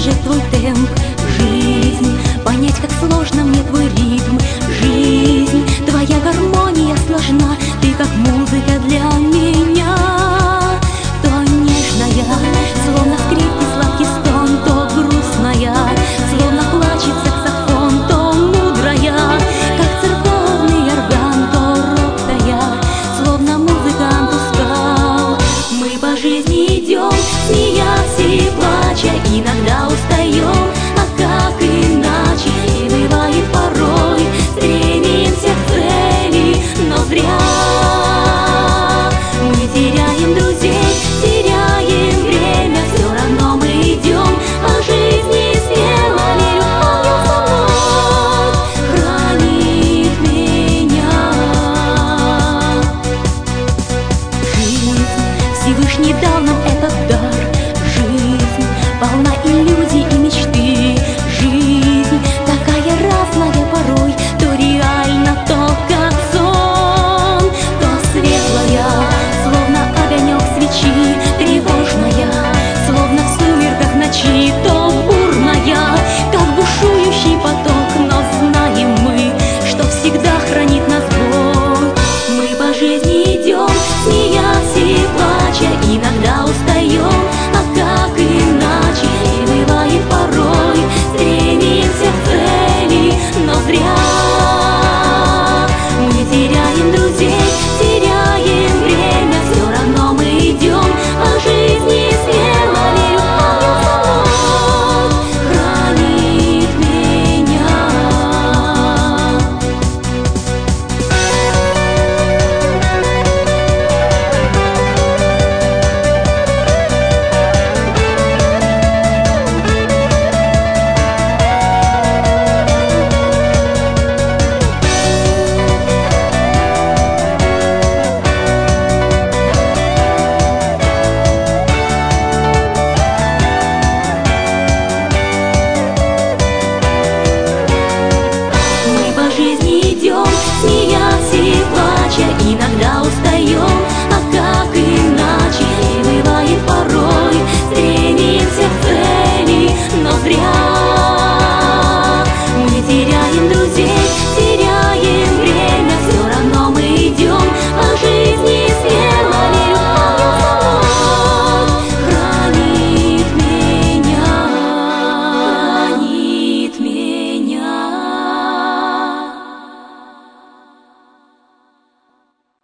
будоражит твой темп. Жизнь, понять, как сложно мне твой ритм. Жизнь, твоя гармония сложна, ты как музыка для меня. То нежная, словно скрипки сладкий стон, то грустная, словно плачет саксофон, то мудрая, как церковный орган, то робкая, словно музыкант устал. Мы по жизни идем, смеясь и плача, иногда устаем, а как иначе? И бывает порой, стремимся к цели, но зря. Мы теряем друзей, теряем время, все равно мы идем по жизни смело. Верю, ангел со мной хранит меня. Жизнь, Всевышний дал нам этот дар. Жизнь полна